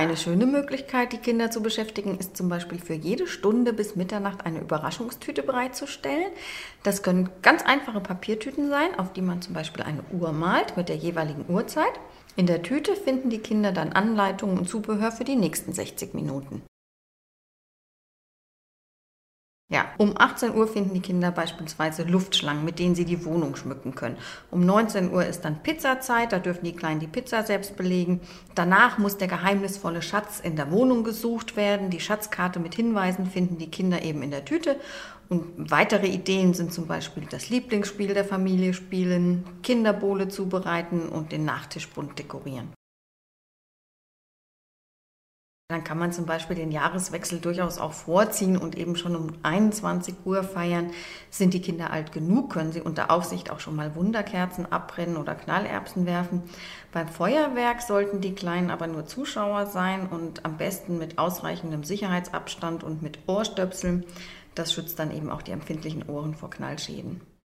eine schöne Möglichkeit, die Kinder zu beschäftigen, ist zum Beispiel für jede Stunde bis Mitternacht eine Überraschungstüte bereitzustellen. Das können ganz einfache Papiertüten sein, auf die man zum Beispiel eine Uhr malt mit der jeweiligen Uhrzeit. In der Tüte finden die Kinder dann Anleitungen und Zubehör für die nächsten 60 Minuten. Ja, um 18 Uhr finden die Kinder beispielsweise Luftschlangen, mit denen sie die Wohnung schmücken können. Um 19 Uhr ist dann Pizzazeit, da dürfen die Kleinen die Pizza selbst belegen. Danach muss der geheimnisvolle Schatz in der Wohnung gesucht werden. Die Schatzkarte mit Hinweisen finden die Kinder eben in der Tüte. Und weitere Ideen sind zum Beispiel das Lieblingsspiel der Familie spielen, Kinderbowle zubereiten und den Nachtisch bunt dekorieren. Dann kann man zum Beispiel den Jahreswechsel durchaus auch vorziehen und eben schon um 21 Uhr feiern. Sind die Kinder alt genug, können sie unter Aufsicht auch schon mal Wunderkerzen abbrennen oder Knallerbsen werfen. Beim Feuerwerk sollten die Kleinen aber nur Zuschauer sein und am besten mit ausreichendem Sicherheitsabstand und mit Ohrstöpseln. Das schützt dann eben auch die empfindlichen Ohren vor Knallschäden.